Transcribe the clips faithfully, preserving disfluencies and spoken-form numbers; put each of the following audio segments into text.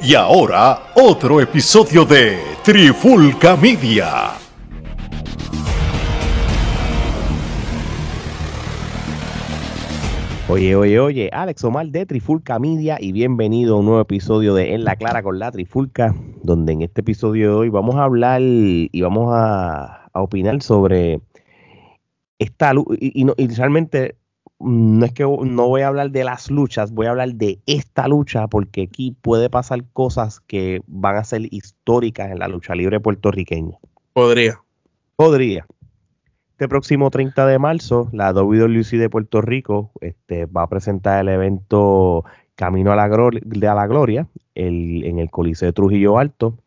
Y ahora, otro episodio de Trifulca Media. Oye, oye, oye, Alex Omar de Trifulca Media y bienvenido a un nuevo episodio de En la Clara con la Trifulca, donde en este episodio de hoy vamos a hablar y vamos a, a opinar sobre esta lucha, y, y, no, y realmente no es que no voy a hablar de las luchas, voy a hablar de esta lucha porque aquí puede pasar cosas que van a ser históricas en la lucha libre puertorriqueña. Podría. Podría. Este próximo treinta de marzo, la W W C de Puerto Rico este, va a presentar el evento Camino a la, Gro- a la Gloria el, en el Coliseo de Trujillo Alto,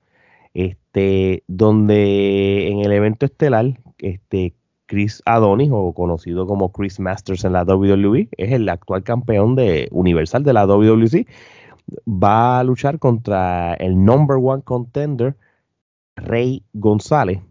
este, donde en el evento estelar, este, Chris Adonis, o conocido como Chris Masters en la W W E, es el actual campeón de Universal de la W W C, va a luchar contra el number one contender, Rey González.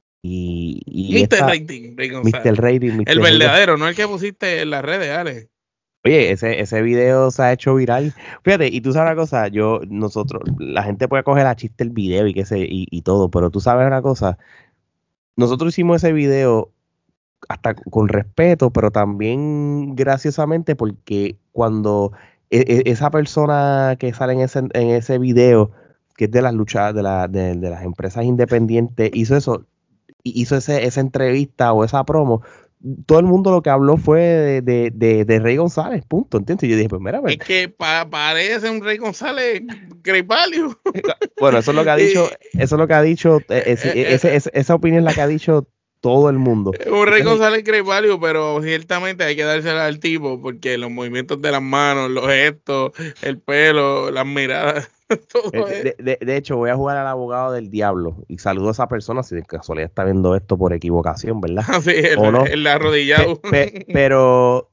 Y, y mister esta, Rating, Rey González. mister Rating, mister El Rating. verdadero, no el que pusiste en las redes, Alex. Oye, ese, ese video se ha hecho viral. Fíjate, y tú sabes una cosa, yo, nosotros, la gente puede coger a chiste el video y que se, y, y todo, pero tú sabes una cosa, nosotros hicimos ese video hasta con respeto, pero también graciosamente porque cuando e, e, esa persona que sale en ese, en ese video, que es de las luchas, de, la, de, de las empresas independientes, hizo eso, hizo ese, esa entrevista o esa promo, todo el mundo lo que habló fue de, de, de, de Rey González, punto, ¿entiendes? Y yo dije, pues mira, es que pa parece un Rey González Great Value. Bueno, eso es lo que ha dicho, eso es lo que ha dicho, ese, ese, ese, esa opinión es la que ha dicho todo el mundo. Un Rey González Great Value, pero ciertamente hay que dársela al tipo, porque los movimientos de las manos, los gestos, el pelo, las miradas, todo de, de, de hecho, voy a jugar al abogado del diablo y saludo a esa persona si de casualidad está viendo esto por equivocación, ¿verdad? Sí, el, ¿o no? el arrodillado. Pe, pe, pero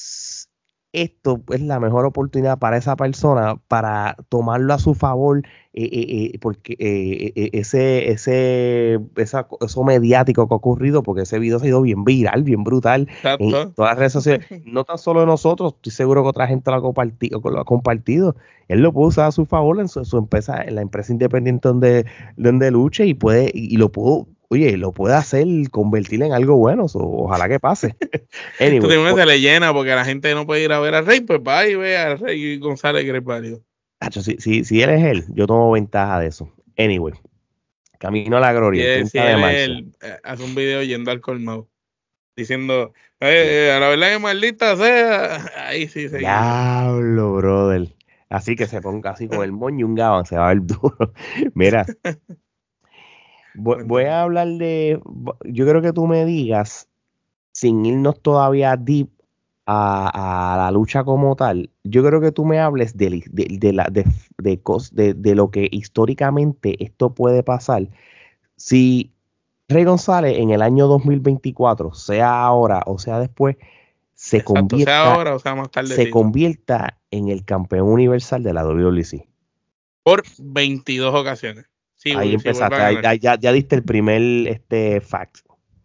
esto es la mejor oportunidad para esa persona para tomarlo a su favor, eh, eh, eh, porque eh, eh, ese, ese, esa, eso mediático que ha ocurrido, porque ese video se ha ido bien viral, bien brutal. Exacto. En todas las redes sociales, no tan solo nosotros, estoy seguro que otra gente lo ha compartido, lo ha compartido. Él lo puede usar a su favor en su, su empresa, en la empresa independiente donde, donde luche y puede, y, y lo puedo. Oye, lo puede hacer, convertirlo en algo bueno, so, ojalá que pase. Anyway, tú tienes se le llena porque la gente no puede ir a ver al Rey, pues va y ve al Rey González Great Value. Si, si, si él es él, yo tomo ventaja de eso. Anyway, Camino a la Gloria, el si treinta de marzo. Él, eh, hace un video yendo al colmado, diciendo, eh, a la verdad que maldita sea, ahí sí se Diablo, brother. Así que se ponga así con el moño y un gabán, se va a ver duro. Mira. Voy, voy a hablar de, yo creo que tú me digas, sin irnos todavía deep a, a la lucha como tal, yo creo que tú me hables de, de, de, la, de, de, de, de lo que históricamente esto puede pasar. Si Rey González en el año dos mil veinticuatro, sea ahora o sea después, se, Exacto, convierta, sea ahora o sea más tarde, se convierta en el campeón universal de la W W C. Por veintidós ocasiones. Sí, ahí sí, empezaste, ahí, ahí, ya, ya diste el primer este, fact.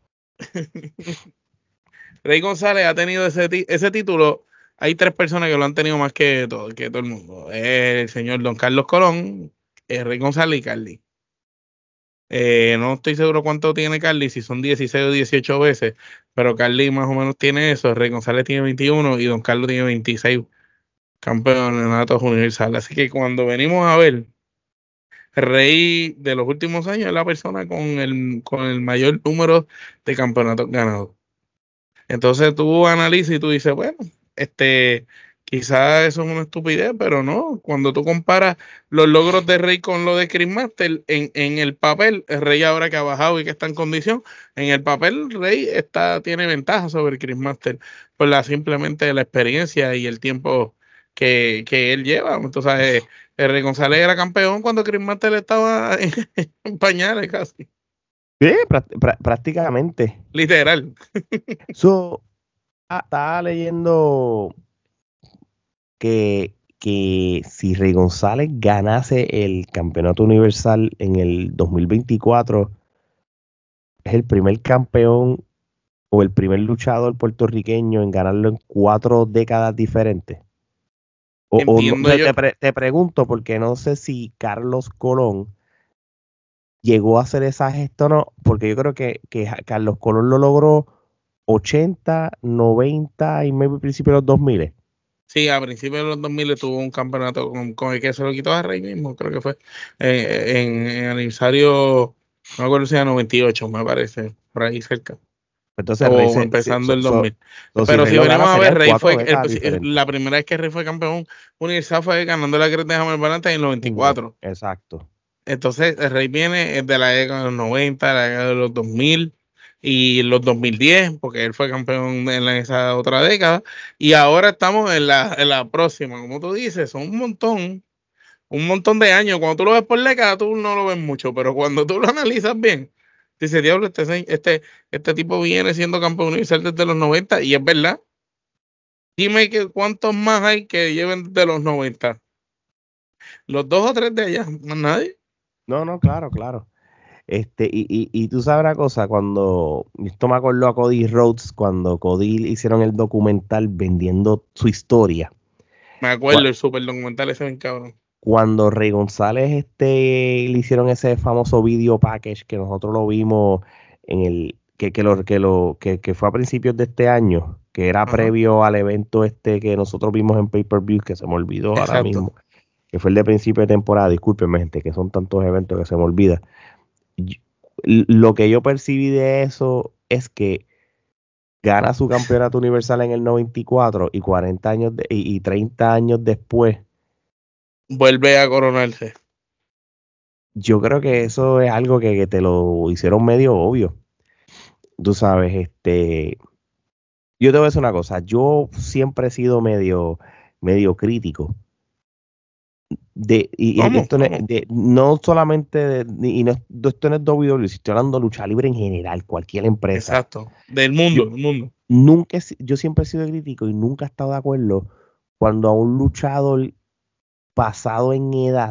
Rey González ha tenido ese, ese título. Hay tres personas que lo han tenido más que todo, que todo el mundo. El señor Don Carlos Colón, el Rey González y Carly. Eh, no estoy seguro cuánto tiene Carly, si son dieciséis o dieciocho veces, pero Carly más o menos tiene eso. Rey González tiene veintiuno y Don Carlos tiene veintiséis campeonatos universales. Así que cuando venimos a ver, Rey de los últimos años es la persona con el, con el mayor número de campeonatos ganados. Entonces tú analizas y tú dices, bueno, este, quizás eso es una estupidez, pero no. Cuando tú comparas los logros de Rey con lo de Chris Master, en, en el papel, el Rey ahora que ha bajado y que está en condición, en el papel Rey está, tiene ventaja sobre Chris Master por la simplemente la experiencia y el tiempo que, que él lleva. Entonces, el Rey González era campeón cuando Chris Master estaba en, en pañales casi. Sí, prácticamente. Literal. So, estaba leyendo que, que si Rey González ganase el campeonato universal en el dos mil veinticuatro, es el primer campeón o el primer luchador puertorriqueño en ganarlo en cuatro décadas diferentes. O, o no, Entiendo te, yo. te pre- te pregunto porque no sé si Carlos Colón llegó a hacer esa gestión, no, porque yo creo que, que Ja- Carlos Colón lo logró ochenta, noventa y maybe principios de los dos mil. Sí, a principios de los dos mil tuvo un campeonato con, con el que se lo quitó a Rey mismo, creo que fue eh, en, en aniversario, no me acuerdo si era noventa y ocho, me parece, por ahí cerca, Entonces Rey o se, se- empezando so- el so- dos mil. so, si Pero Rey si lo venimos gana a ver, serían Rey cuatro fue el- décadas diferentes. la primera vez que Rey fue campeón universal fue ganando la Cruz de Hammer Valente en el noventa y En- cuatro. Exacto. Entonces, el Rey viene de la década de los noventa, la década de los dos mil y los dos mil diez, porque él fue campeón en la- esa otra década. Y ahora estamos en la, en la próxima. Como tú dices, son un montón, un montón de años. Cuando tú lo ves por década, tú no lo ves mucho, pero cuando tú lo analizas bien, dice, diablo, este, se- este, este tipo viene siendo campeón universal desde los noventa y es verdad. Dime que cuántos más hay que lleven desde los noventa. Los dos o tres de allá, más nadie. No, no, claro, claro. Este, y, y, y tú sabes una cosa, cuando esto me acordó a Cody Rhodes, cuando Cody hicieron el documental vendiendo su historia. Me acuerdo, Cu- el super documental ese bien cabrón. Cuando Rey González este, le hicieron ese famoso video package que nosotros lo vimos en el, que, que, lo, que, lo, que, que fue a principios de este año, que era Ajá, previo al evento este que nosotros vimos en Pay-Per-View, que se me olvidó ahora exacto. mismo, que fue el de principio de temporada. Discúlpenme, gente, que son tantos eventos que se me olvida. Y- Lo que yo percibí de eso es que gana su campeonato universal en el noventa y cuatro y cuarenta años de- y, y treinta años después. Vuelve a coronarse. Yo creo que eso es algo que, que te lo hicieron medio obvio. Tú sabes, este, yo te voy a decir una cosa, yo siempre he sido medio, medio crítico de, y, y ¿Cómo? esto no, es- ¿Cómo? de- no solamente, de- y no, esto no es W W E, estoy hablando de lucha libre en general, cualquier empresa. Exacto. Del Yo mundo, del mundo. nunca, he si- yo siempre he sido crítico y nunca he estado de acuerdo cuando a un luchador pasado en edad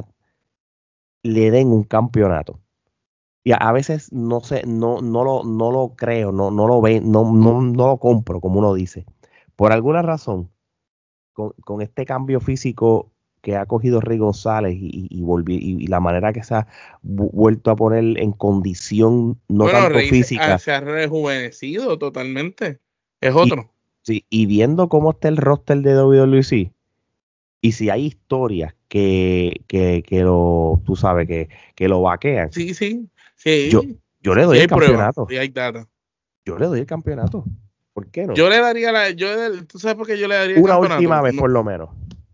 le den un campeonato. Y a, a veces no sé, no, no lo, no lo creo, no, no lo ve, no, no, no lo compro, como uno dice. Por alguna razón, con, con este cambio físico que ha cogido Rey González y, y, y volví- y- y la manera que se ha vu- vuelto a poner en condición, no Bueno, tanto Rey se, ah, física, se ha rejuvenecido totalmente. Es y, otro. sí, y viendo cómo está el roster de W W E, y si hay historias que, que, que lo, tú sabes, que, que lo vaquean, Sí, sí. yo, Sí. yo le Sí doy el hay pruebas. campeonato. Sí hay data. Yo le doy el campeonato. ¿Por qué no? Yo le daría la. Yo, le- ¿tú sabes por qué yo le daría el Una campeonato? última vez, No, por lo menos.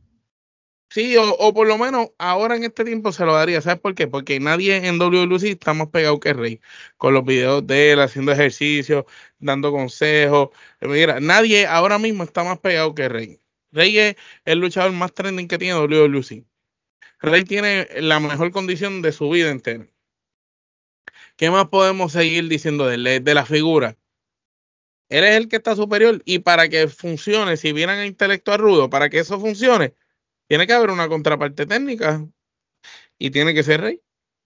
sí, o, o por lo menos ahora en este tiempo se lo daría. ¿Sabes por qué? Porque nadie en W W E está más pegado que Rey. Con los videos de él haciendo ejercicio, dando consejos. Eh, Mira, nadie ahora mismo está más pegado que Rey. Rey es el luchador más trending que tiene W W E. Rey tiene la mejor condición de su vida entera. ¿Qué más podemos seguir diciendo de él? De la figura. Él es el que está superior y para que funcione, si vieran a intelectual rudo, para que eso funcione, tiene que haber una contraparte técnica y tiene que ser Rey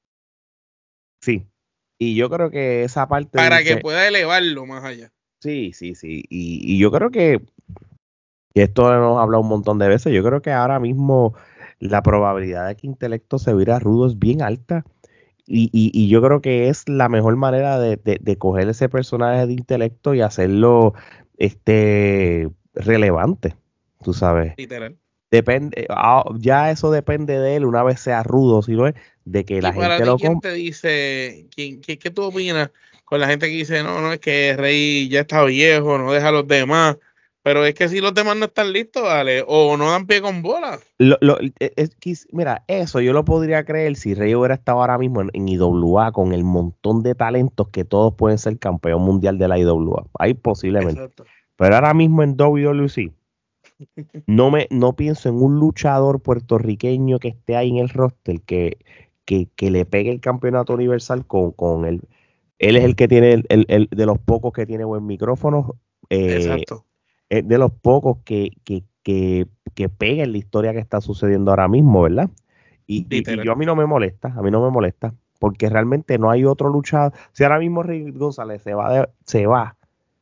Sí. Y yo creo que esa parte de para que inte- pueda elevarlo más allá. sí, sí, sí. Y, y yo creo que, que esto hemos hablado un montón de veces. Yo creo que ahora mismo la probabilidad de que Intelecto se vira rudo es bien alta. Y, y, y yo creo que es la mejor manera de, de, de coger ese personaje de Intelecto y hacerlo este relevante. Tú sabes. Literal. Depende, ah, ya eso depende de él, una vez sea rudo, si no es, de que Y la para gente ti, lo ¿quién compre. te dice, quién, qué, qué tú opinas con la gente que dice, no, no, es que Rey ya está viejo, no deja a los demás? Pero es que si los demás no están listos, vale, o no dan pie con bola. Lo, lo- e- es quis- mira, eso yo lo podría creer si Rey hubiera estado ahora mismo en, en I W A con el montón de talentos que todos pueden ser campeón mundial de la I W A. Ahí posiblemente. Exacto. Pero ahora mismo en W W C, no me, no pienso en un luchador puertorriqueño que esté ahí en el roster que, que, que le pegue el campeonato universal con, con él. Él es el que tiene el, el- el- de los pocos que tiene buen micrófono, eh, Exacto. es de los pocos que, que, que, que pega en la historia que está sucediendo ahora mismo, ¿verdad? Y, y, y Literal. yo a mí no me molesta, a mí no me molesta, porque realmente no hay otro luchador. Si ahora mismo Rey González se va, de- se va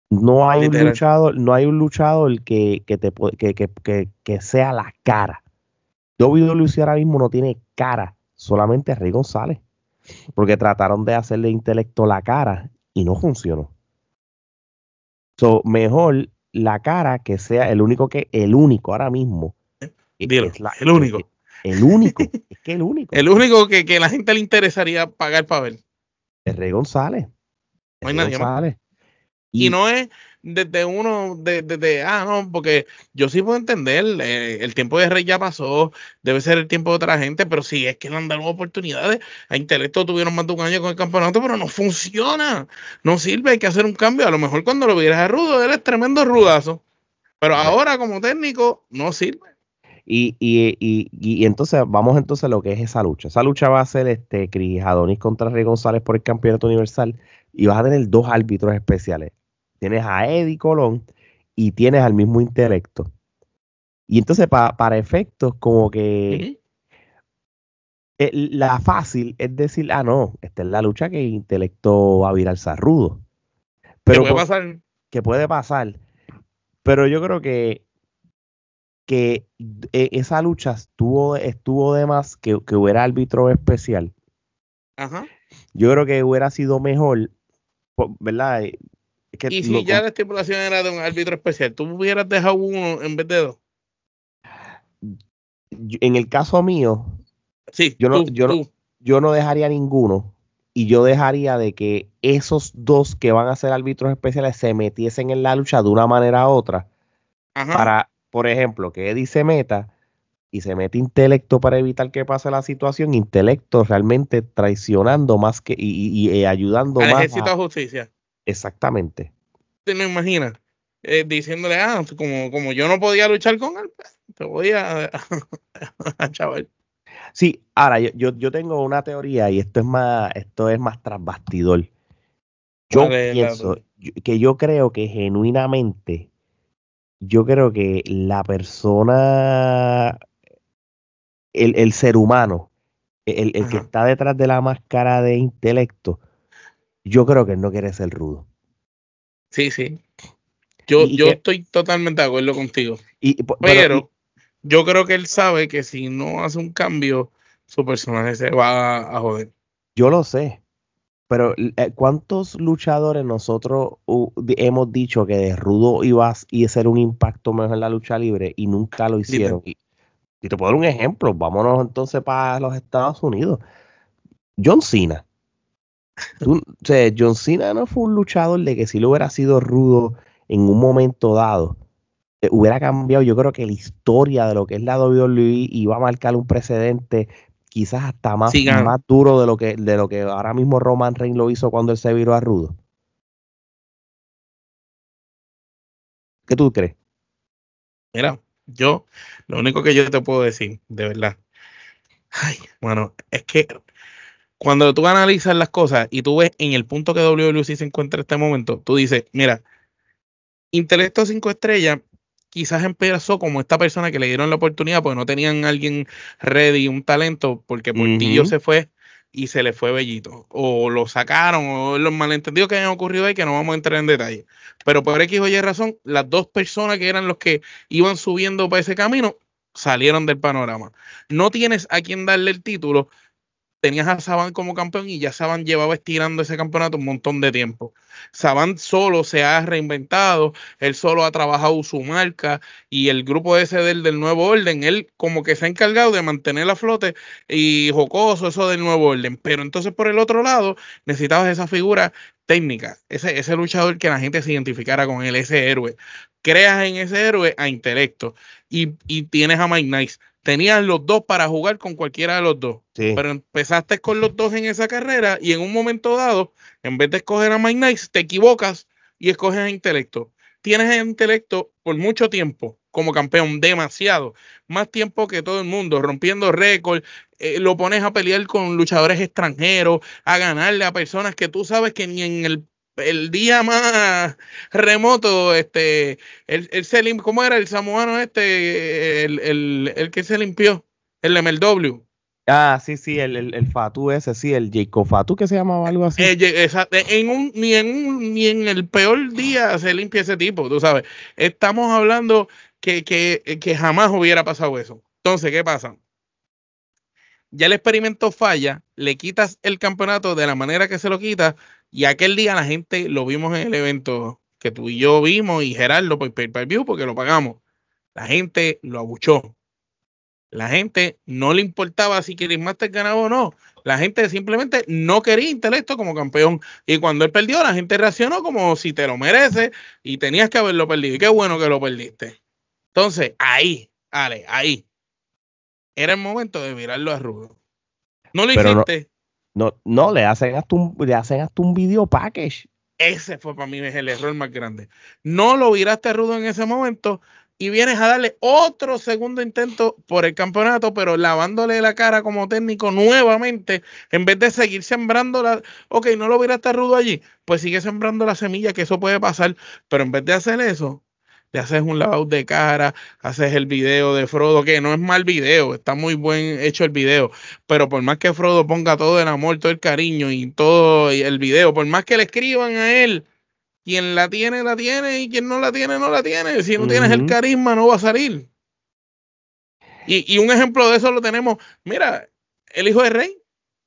No hay un Literal. luchador, no hay un luchador que, que, te, pu- que, que, que, que sea la cara. W W E ahora mismo no tiene cara, solamente Rey González. Porque trataron de hacerle intelecto la cara y no funcionó. So, mejor la cara que sea el único que, el único ahora mismo, que Dilo, es la, el que- que- único. el único, es que el único, El único que, que la gente le interesaría pagar para ver. es Rey González. No Es hay Rey nadie más. González. Y Y no es desde uno, de, de, de, ah, no, porque yo sí puedo entender, eh, el tiempo de Rey ya pasó, debe ser el tiempo de otra gente, pero sí es que le han dado oportunidades. A Intelecto tuvieron más de un año con el campeonato, pero no funciona, no sirve, hay que hacer un cambio. A lo mejor cuando lo vieras a Rudo, eres tremendo rudazo, pero correcto. ahora como técnico no sirve. Y, y, y, y, y entonces vamos entonces a lo que es esa lucha. Esa lucha va a ser este Chris Adonis contra Rey González por el campeonato universal y vas a tener dos árbitros especiales. Tienes a Eddie Colón y tienes al mismo Intelecto. Y entonces pa- para efectos como que Ujú. eh, la fácil es decir, ah, no, esta es la lucha que Intelecto va a virarse a rudo. ¿Qué Pero puede por- pasar? que puede pasar. Pero yo creo que, que eh, esa lucha estuvo, estuvo de más que, que hubiera árbitro especial. Ajá. Yo creo que hubiera sido mejor, po- ¿verdad? Eh, Es que Y no, si ya com- la estipulación era de un árbitro especial, ¿tú hubieras dejado uno en vez de dos? yo- en el caso mío, Sí, yo no, tú, yo no, tú. yo no dejaría ninguno y yo dejaría de que esos dos que van a ser árbitros especiales se metiesen en la lucha de una manera u otra Ajá. para, por ejemplo, que Eddie se meta y se mete Intelecto para evitar que pase la situación, Intelecto realmente traicionando más que y, y- y, eh, ayudando Al más ejército a de justicia. exactamente. ¿Te lo imaginas? Eh, diciéndole, ah, como, como yo no podía luchar con él, pues, te voy a, a chaval. Sí, ahora yo, yo, yo tengo una teoría y esto es más, esto es más tras bastidor. Yo ¿Cuál es la pienso tuya? yo- que yo creo que genuinamente, yo creo que la persona, el, el ser humano, el, el que Ajá. está detrás de la máscara de Intelecto, yo creo que él no quiere ser rudo. Sí, sí. Yo, Y, y yo que, estoy totalmente de acuerdo contigo. y, y po- pero, y Pero yo creo que él sabe que si no hace un cambio, su personaje se va a, a joder. yo lo sé, pero eh, ¿cuántos luchadores nosotros uh, di- hemos dicho que de rudo iba a s- iba a ser un impacto mejor en la lucha libre y nunca lo Dime. hicieron? Y, y te puedo dar un ejemplo, vámonos entonces para los Estados Unidos. John Cena. Tú- o sea, John Cena no fue un luchador de que si lo hubiera sido rudo en un momento dado, eh, hubiera cambiado, yo creo que la historia de lo que es la W W E iba a marcar un precedente quizás hasta más, Sigan. más duro de lo que, de lo que ahora mismo Roman Reigns lo hizo cuando él se viró a rudo. ¿Qué tú crees? Mira, yo, lo único que yo te puedo decir, de verdad, ay, bueno, es que cuando tú analizas las cosas y tú ves en el punto que W W E se encuentra en este momento, tú dices, mira, Intelecto cinco estrellas quizás empezó como esta persona que le dieron la oportunidad porque no tenían a alguien ready, un talento, porque Portillo Ujú. se fue y se le fue Bellito. O lo sacaron, o los malentendidos que hayan ocurrido ahí, que no vamos a entrar en detalle. Pero por X o Y razón, las dos personas que eran los que iban subiendo para ese camino salieron del panorama. No tienes a quien darle el título, tenías a Saban como campeón y ya Saban llevaba estirando ese campeonato un montón de tiempo. Saban solo se ha reinventado, él solo ha trabajado su marca y el grupo ese del, del Nuevo Orden, él como que se ha encargado de mantener a flote y jocoso eso del Nuevo Orden. Pero entonces por el otro lado necesitabas esa figura técnica, ese, ese luchador que la gente se identificara con él, ese héroe. Creas en ese héroe a intelecto y, y tienes a Mike Nice. Tenías los dos para jugar con cualquiera de los dos, Sí. pero empezaste con los dos en esa carrera y en un momento dado, en vez de escoger a Mike Nice, te equivocas y escoges a Intelecto. Tienes a Intelecto por mucho tiempo como campeón, demasiado, más tiempo que todo el mundo, rompiendo récord, eh, lo pones a pelear con luchadores extranjeros, a ganarle a personas que tú sabes que ni en el, el día más remoto, este, él, él se lim- ¿cómo era el samoano este, el, el, el que se limpió? El M L W. Ah, sí, sí, el, el, el Fatu ese, sí, el Jacob Fatu, que se llamaba algo así. Eh, esa- en un, ni, en un, ni en el peor día se limpia ese tipo, tú sabes. Estamos hablando que, que, que jamás hubiera pasado eso. Entonces, ¿qué pasa? Ya el experimento falla, le quitas el campeonato de la manera que se lo quita, y aquel día la gente lo vimos en el evento que tú y yo vimos, y Gerardo por pay-per-view porque lo pagamos. La gente lo abuchó. La gente no le importaba si Chris Master ganaba o no. La gente simplemente no quería Intelecto como campeón. Y cuando él perdió, la gente reaccionó como si te lo mereces y tenías que haberlo perdido. Y qué bueno que lo perdiste. Entonces, ahí, Ale, ahí, era el momento de mirarlo a Rudo. No lo Pero no, hiciste. no, no, le hacen hasta un, le hacen hasta un video package. Ese fue para mí el error más grande. No lo viraste a Rudo en ese momento y vienes a darle otro segundo intento por el campeonato, pero lavándole la cara como técnico nuevamente, en vez de seguir sembrando la... Ok, no lo viraste a Rudo allí, pues sigue sembrando la semilla, que eso puede pasar, pero en vez de hacer eso, le haces un lavado de cara, haces el video de Frodo, que no es mal video, está muy buen hecho el video, pero por más que Frodo ponga todo el amor, todo el cariño y todo el video, por más que le escriban a él, quien la tiene, la tiene, y quien no la tiene, no la tiene. Si no uh-huh. tienes el carisma, no va a salir. Y, y un ejemplo de eso lo tenemos, mira, el hijo de Rey.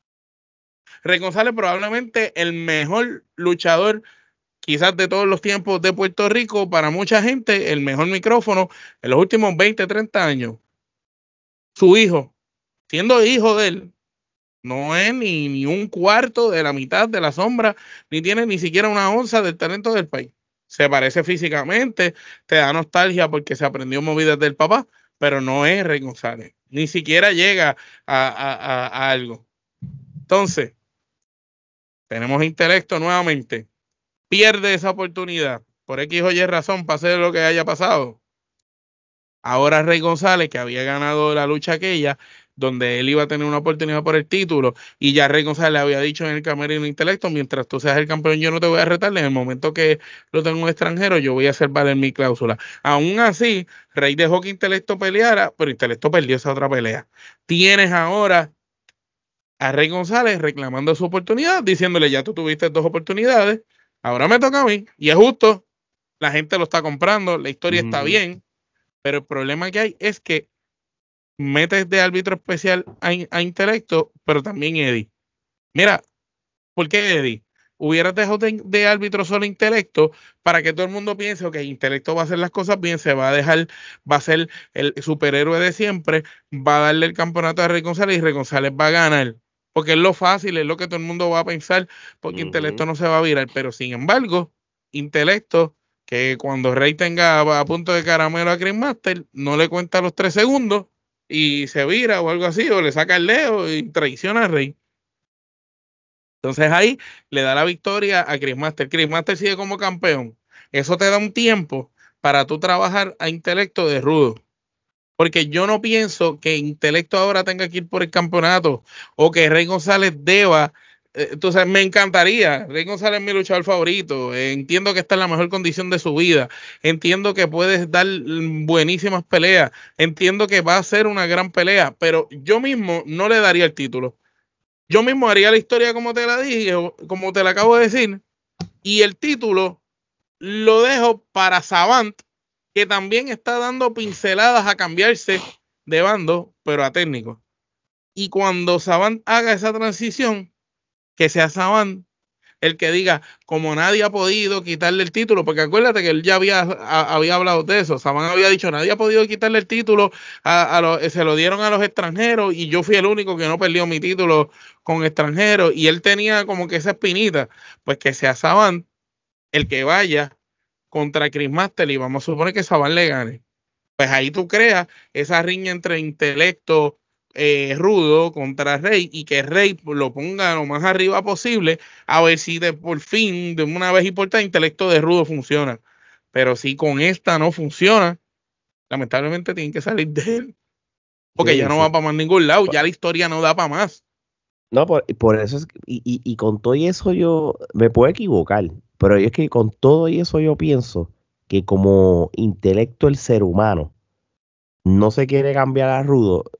Rey González, probablemente el mejor luchador quizás de todos los tiempos de Puerto Rico, para mucha gente, el mejor micrófono en los últimos veinte, treinta años. Su hijo, siendo hijo de él, no es ni, ni un cuarto de la mitad de la sombra, ni tiene ni siquiera una onza del talento del país. Se parece físicamente, te da nostalgia porque se aprendió movidas del papá, pero no es Rey González. Ni siquiera llega a, a, a, a algo. Entonces, tenemos Intelecto nuevamente. Pierde esa oportunidad. Por X o Y razón, pase lo que haya pasado. Ahora Rey González, que había ganado la lucha aquella, donde él iba a tener una oportunidad por el título, y ya Rey González le había dicho en el camerino Intelecto, mientras tú seas el campeón yo no te voy a retar, en el momento que lo tengo un extranjero yo voy a hacer valer mi cláusula. Aún así, Rey dejó que Intelecto peleara, pero Intelecto perdió esa otra pelea. Tienes ahora a Rey González reclamando su oportunidad, diciéndole ya tú tuviste dos oportunidades, ahora me toca a mí, y es justo, la gente lo está comprando, la historia uh-huh. está bien, pero el problema que hay es que metes de árbitro especial a, a Intelecto, pero también Eddie. Mira, ¿por qué Eddie? Hubieras dejado de, de árbitro solo Intelecto para que todo el mundo piense, ok, Intelecto va a hacer las cosas bien, se va a dejar, va a ser el superhéroe de siempre, va a darle el campeonato a Rey González y Rey González va a ganar. Porque es lo fácil, es lo que todo el mundo va a pensar, porque uh-huh. Intelecto no se va a virar. Pero sin embargo, Intelecto, que cuando Rey tenga a punto de caramelo a Chris Master, no le cuenta los tres segundos y se vira o algo así, o le saca el dedo y traiciona a Rey. Entonces ahí le da la victoria a Chris Master. Chris Master sigue como campeón. Eso te da un tiempo para tú trabajar a Intelecto de Rudo. Porque yo no pienso que Intelecto ahora tenga que ir por el campeonato o que Rey González deba. Eh, entonces me encantaría. Rey González es mi luchador favorito. Eh, entiendo que está en la mejor condición de su vida. Entiendo que puedes dar buenísimas peleas. Entiendo que va a ser una gran pelea. Pero yo mismo no le daría el título. Yo mismo haría la historia como te la dije, como te la acabo de decir. Y el título lo dejo para Savant, que también está dando pinceladas a cambiarse de bando, pero a técnico. Y cuando Savant haga esa transición, que sea Savant el que diga, como nadie ha podido quitarle el título, porque acuérdate que él ya había, a, había hablado de eso, Savant había dicho, nadie ha podido quitarle el título, a, a lo, se lo dieron a los extranjeros y yo fui el único que no perdió mi título con extranjeros, y él tenía como que esa espinita, pues que sea Savant el que vaya contra Chris Master y vamos a suponer que Savant le gane. Pues ahí tú creas esa riña entre Intelecto eh, Rudo contra Rey y que Rey lo ponga lo más arriba posible a ver si de por fin, de una vez y por todas, Intelecto de Rudo funciona. Pero si con esta no funciona, lamentablemente tienen que salir de él. Porque sí, ya no sí. va para más ningún lado, ya la historia no da para más. No, por, por eso es, y, y, y con todo eso yo me puedo equivocar, pero es que con todo eso yo pienso que como intelecto el ser humano no se quiere cambiar a Rudo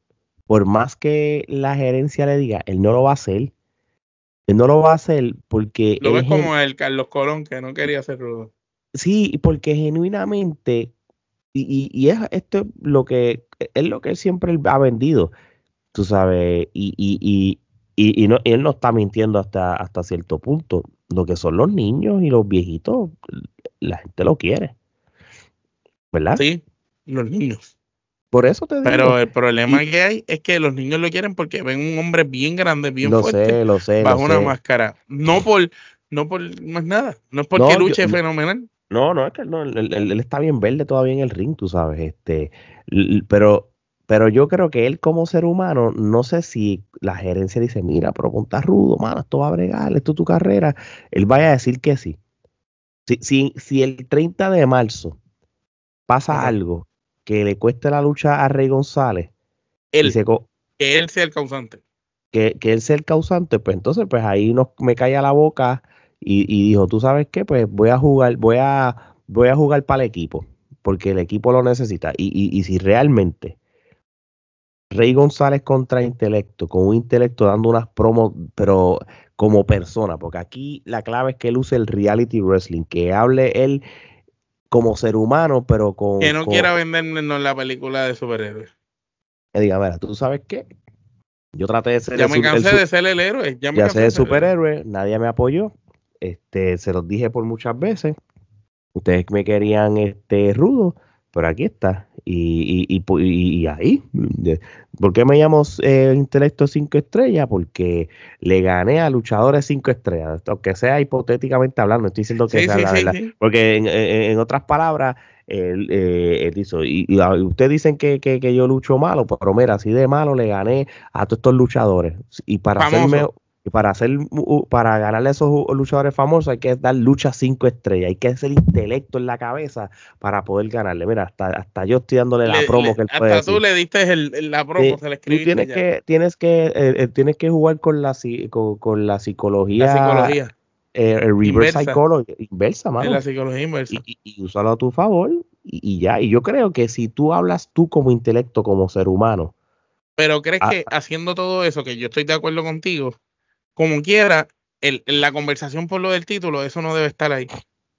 por más que la gerencia le diga, él no lo va a hacer. Él no lo va a hacer porque Lo él ves gen- como el Carlos Colón, que no quería ser rudo. sí, porque genuinamente, y, y, y es esto es lo que es lo que él siempre ha vendido, tú sabes, y, y, y, y, y no, y él no está mintiendo hasta, hasta cierto punto. Lo que son los niños y los viejitos, la gente lo quiere, ¿verdad? Sí, los niños. Por eso te digo. Pero el problema Y que hay es que los niños lo quieren porque ven un hombre bien grande, bien lo fuerte, sé, lo sé, lo bajo una sé. máscara. No por, no por más nada. No es porque No, yo, luche no, fenomenal. no, no, es que no, él, él- él está bien verde todavía en el ring, tú sabes, este, l- l- pero, pero yo creo que él como ser humano, no sé si la gerencia dice, mira, pero ponte rudo, mano, esto va a bregar, esto es tu carrera, él vaya a decir que sí. Si, si, si el treinta de marzo pasa Ajá. algo que le cueste la lucha a Rey González y Él, se co- que él sea el causante. que, que él sea el causante, pues entonces pues ahí no, me calla la boca y, y dijo, tú sabes qué, pues voy a jugar, voy a, voy a jugar para el equipo, porque el equipo lo necesita. Y, y, y si realmente Rey González contra Intelecto, con un Intelecto dando unas promos, pero como persona, porque aquí la clave es que él use el reality wrestling, que hable él como ser humano, pero con, Que no con quiera vendernos la película de superhéroes. que diga, mira, tú sabes qué, yo traté de ser Ya el, me su- el cansé su- de ser el héroe. Ya me ya cansé sé de de ser el héroe. superhéroe, nadie me apoyó. Este, se los dije por muchas veces. Ustedes me querían este rudo, pero aquí está. Y, y, y, pu- y- y ahí. de- ¿Por qué me llamo eh, Intelecto cinco estrellas? Porque le gané a luchadores cinco estrellas. Aunque sea hipotéticamente hablando, no estoy diciendo que Sí, sea sí, la sí, verdad. sí. Porque en, en- en otras palabras, él, eh, él hizo. Y, y a- ustedes dicen que, que, que yo lucho malo, pero mira, así de malo le gané a todos estos luchadores. Y para hacerme Famoso. y para hacer, uh, para ganarle a esos uh, luchadores famosos hay que dar lucha cinco estrellas, hay que hacer intelecto en la cabeza para poder ganarle. Mira, hasta, hasta yo estoy dándole la Le, promo le- que él puede hasta tú decir. le diste el, el- la promo, Sí, se la tú escribiste tienes ya. que, tienes que, eh, eh, tienes que jugar con la, psi- con, con la La psicología, psicología eh, el reverse inversa. psychology, inversa, Es la mano, psicología y, inversa. y, y úsalo a tu favor y, y ya. Y yo creo que si tú hablas tú como intelecto, como ser humano, Pero crees ah, que haciendo todo eso, que yo estoy de acuerdo contigo, como quiera, el, la conversación por lo del título, eso no debe estar ahí.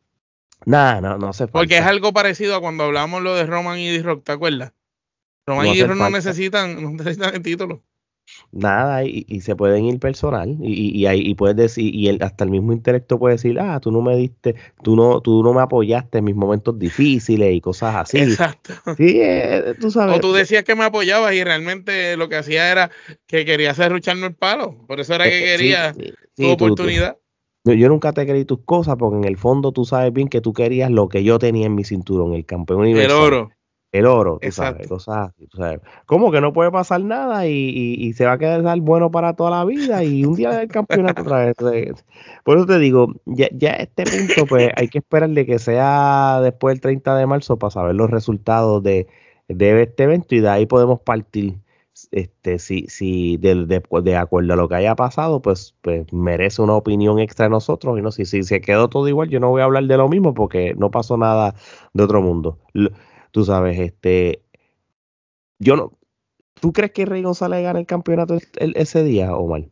nada, no, no hace Porque es falta, algo parecido a cuando hablamos lo de Roman y D-Rock, ¿te acuerdas? Roman no y hace D-Rock no falta. necesitan, no necesitan el título. Nada, y, y se pueden ir personal, y, y, y ahí y puedes decir, y el, hasta el mismo intelecto puede decir, ah, tú no me diste, tú no, tú no me apoyaste en mis momentos difíciles y cosas así. Exacto. Sí, eh, tú O sabes, tú decías que me apoyabas y realmente lo que hacía era que quería hacer rucharme el palo. Por eso era eh, que eh, sí, quería sí, tu sí, tú, tú- oportunidad. yo, yo nunca te creí tus cosas porque en el fondo tú sabes bien que tú querías lo que yo tenía en mi cinturón, el campeón El universal. oro. El oro, tú sabes, Exacto. cosas así, tú sabes. ¿Cómo que no puede pasar nada y, y- y se va a quedar bueno para toda la vida y un día del campeonato otra vez? Entonces, por eso te digo, ya, ya a este punto, pues hay que esperar de que sea después del treinta de marzo para saber los resultados de, de este evento y de ahí podemos partir. Este, si, si de, de- de acuerdo a lo que haya pasado, pues, pues merece una opinión extra de nosotros. Y no, si, si se quedó todo igual, yo no voy a hablar de lo mismo porque no pasó nada de otro mundo. Lo- Tú sabes, este, yo no, ¿tú crees que Rey González gana el campeonato el- el- ese día, Omar?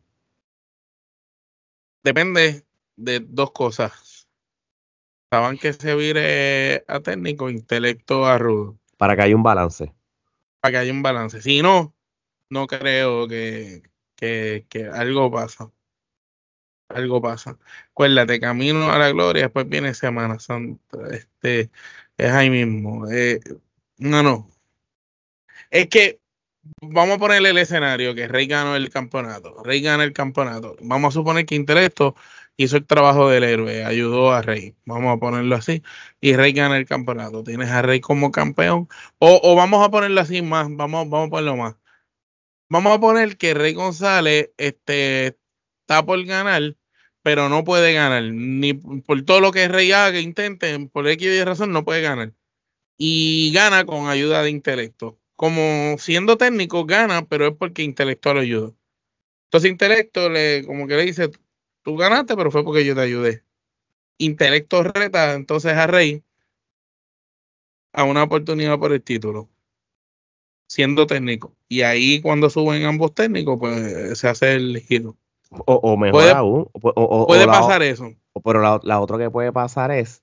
Depende de dos cosas. Saben que se vire a técnico, intelecto a rudo. Para que haya un balance. Para que haya un balance. Si no, no creo que, que, que algo pasa. Algo pasa. Acuérdate, camino a la gloria, después viene Semana Santa. Este, es ahí mismo. Eh, no, no. Es que vamos a ponerle el escenario que Rey ganó el campeonato. Rey gana el campeonato. Vamos a suponer que Intelecto hizo el trabajo del héroe, ayudó a Rey. Vamos a ponerlo así. Y Rey gana el campeonato. Tienes a Rey como campeón. O, o vamos a ponerlo así más. Vamos, vamos a ponerlo más. Vamos a poner que Rey González este, está por ganar, pero no puede ganar. Ni por todo lo que Rey haga, que intente, por X y razón, no puede ganar. Y gana con ayuda de intelecto. Como siendo técnico, gana, pero es porque intelecto lo ayuda. Entonces, intelecto le, como que le dice, tú ganaste, pero fue porque yo te ayudé. Intelecto reta entonces a Rey a una oportunidad por el título. siendo técnico. Y ahí cuando suben ambos técnicos, pues se hace el giro. O, o mejor Puede, aún, o, o- puede o la, pasar eso. o- pero la, la otra que puede pasar es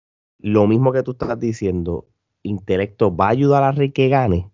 lo mismo que tú estás diciendo. Intelecto va a ayudar a Rey que gane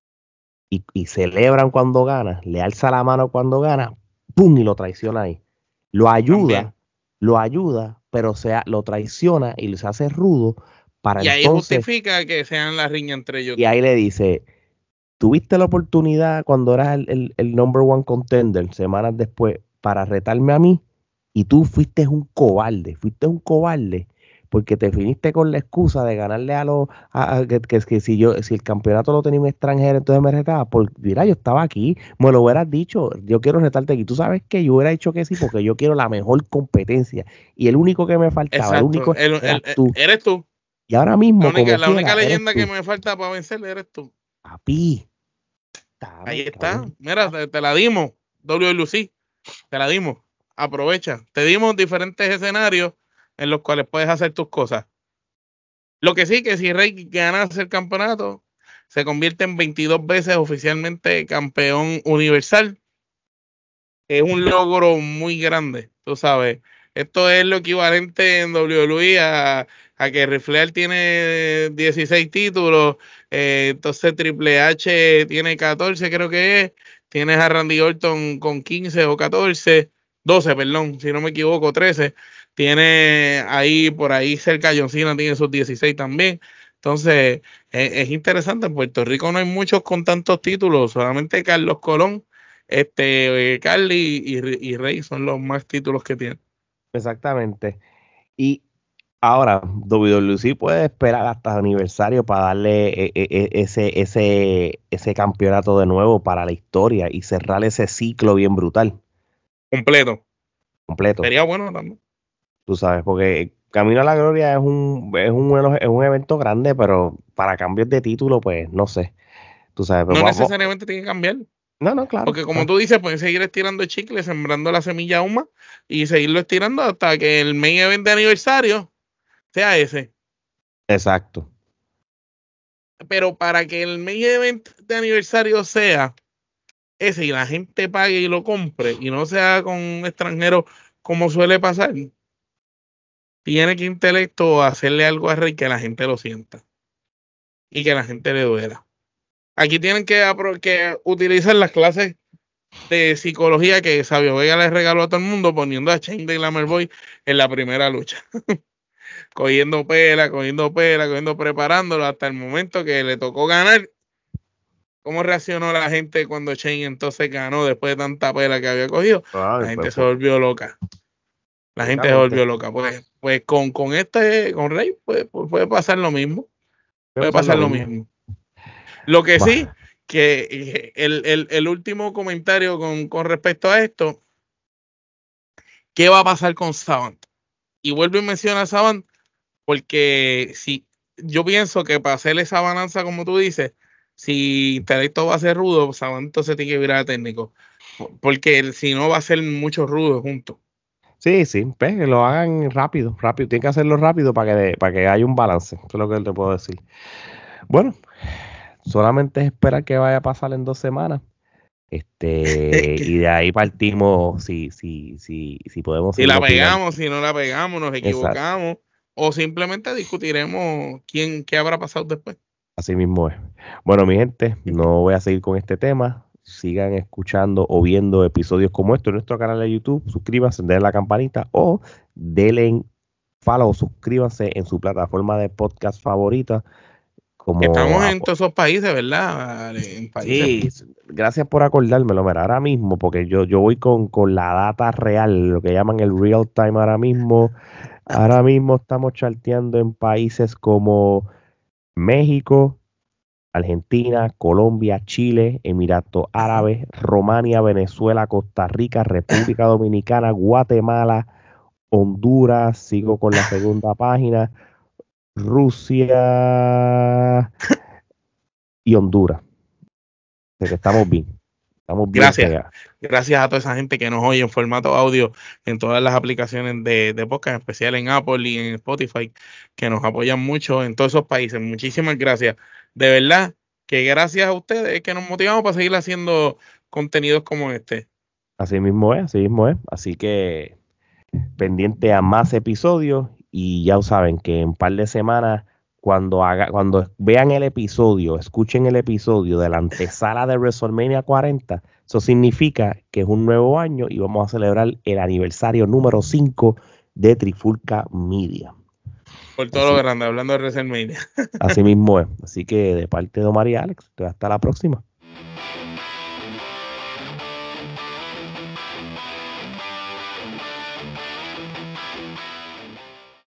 y, y celebran cuando gana, le alza la mano cuando gana, ¡pum! Y lo traiciona ahí. Lo ayuda, También. lo ayuda, pero sea, lo traiciona y se hace rudo para Y ahí entonces, justifica que sean la riña entre ellos. y ahí le dice, tuviste la oportunidad cuando eras el, el, el number one contender semanas después para retarme a mí y tú fuiste un cobarde, fuiste un cobarde porque te finiste con la excusa de ganarle a los a- a- que, que, que si yo si el campeonato lo tenía un extranjero entonces me retaba, por mira, yo estaba aquí, me lo hubieras dicho, yo quiero retarte aquí, tú sabes que yo hubiera dicho que sí porque yo quiero la mejor competencia y el único que me faltaba, el Exacto. único El- eras el- el- tú eres tú. y ahora La mismo única, como la única quiera, eres leyenda que tú, me falta para vencerle eres tú. papi. Está, Ahí está. cabrón. Mira, te, te la dimos. W L C. Te la dimos. Aprovecha. Te dimos diferentes escenarios en los cuales puedes hacer tus cosas. Lo que sí, que si Rey ganase el campeonato, se convierte en veintidós veces oficialmente campeón universal. Es un logro muy grande, tú sabes. Esto es lo equivalente en W W E a, a que Ric Flair tiene dieciséis títulos, eh, entonces Triple H tiene catorce, creo que es. Tienes a Randy Orton con quince o catorce, doce, perdón, si no me equivoco, trece. Tiene ahí, por ahí cerca, John Cena tiene sus dieciséis también. Entonces, es, es interesante. En Puerto Rico no hay muchos con tantos títulos, solamente Carlos Colón, este, eh, Carly y, y Rey son los más títulos que tienen. Exactamente. Y ahora, W W C puede esperar hasta el aniversario para darle e- e- e- ese, ese, ese campeonato de nuevo para la historia y cerrar ese ciclo bien brutal, Completo. completo. Sería bueno también. Tú sabes, porque Camino a la Gloria es un, es un, es un evento grande, pero para cambios de título, pues no sé. Tú sabes, pero No vamos. necesariamente tiene que cambiar. No, no, claro. Porque como claro. tú dices, pueden seguir estirando el chicle, sembrando la semilla aún más y seguirlo estirando hasta que el main event de aniversario sea ese. Exacto. Pero para que el main event de aniversario sea ese y la gente pague y lo compre y no sea con un extranjero como suele pasar, tiene que Intelecto hacerle algo a Rey que la gente lo sienta y que la gente le duela. Aquí tienen que, apro- que utilizar las clases de psicología que Sabio Vega le regaló a todo el mundo poniendo a Shane de Glamour Boy en la primera lucha. cogiendo pela, cogiendo pela, cogiendo, preparándolo hasta el momento que le tocó ganar. ¿Cómo reaccionó la gente cuando Shane entonces ganó después de tanta pela que había cogido? Ay, La gente pues, se volvió loca. La gente se lógicamente. volvió loca. Pues, pues con, con este, con Rey, pues, pues puede pasar lo mismo. Puede Puede pasar pasar lo lo mismo. mismo. Lo que sí, Bah, que eh, el, el, el último comentario con, con respecto a esto, ¿qué va a pasar con Savant? Y vuelvo y menciono a Savant porque si yo pienso que para hacer esa balanza, como tú dices, si Intelecto va a ser rudo, Savant entonces tiene que virar a técnico. Porque el- si no va a ser mucho rudo juntos. Sí, sí, pues que lo hagan rápido, rápido. Tienen que hacerlo rápido para que, para que haya un balance. Eso es lo que te puedo decir. Bueno, solamente es esperar que vaya a pasar en dos semanas. Este, y de ahí partimos si, si, si, si podemos Si seguir la opinando. pegamos, si no la pegamos, nos Exacto. equivocamos. O simplemente discutiremos quién, qué habrá pasado después. Así mismo es. Bueno, mi gente, no voy a seguir con este tema. Sigan escuchando o viendo episodios como estos en nuestro canal de YouTube. Suscríbanse, denle la campanita o denle follow o suscríbanse en su plataforma de podcast favorita. Como Estamos a- en todos esos países, ¿verdad? En países. Sí, gracias por acordármelo. Mira, ahora mismo, porque yo, yo voy con, con la data real, lo que llaman el real time ahora mismo. Ahora mismo estamos charteando en países como México, Argentina, Colombia, Chile, Emiratos Árabes, Rumania, Venezuela, Costa Rica, República Dominicana, Guatemala, Honduras, sigo con la segunda página, Rusia y Honduras. O sea que estamos bien, estamos bien Gracias. pegados. Gracias a toda esa gente que nos oye en formato audio en todas las aplicaciones de, de podcast, en especial en Apple y en Spotify, que nos apoyan mucho en todos esos países. Muchísimas gracias. De verdad, que gracias a ustedes es que nos motivamos para seguir haciendo contenidos como este. Así mismo es, así mismo es. Así que pendiente a más episodios y ya saben que en un par de semanas cuando haga, cuando vean el episodio, escuchen el episodio de la antesala de WrestleMania cuarenta, eso significa que es un nuevo año y vamos a celebrar el aniversario número cinco de Trifulca Media. Por todo Así, lo grande, hablando de WrestleMania. así mismo es. Así que de parte de Omar y Alex, hasta la próxima.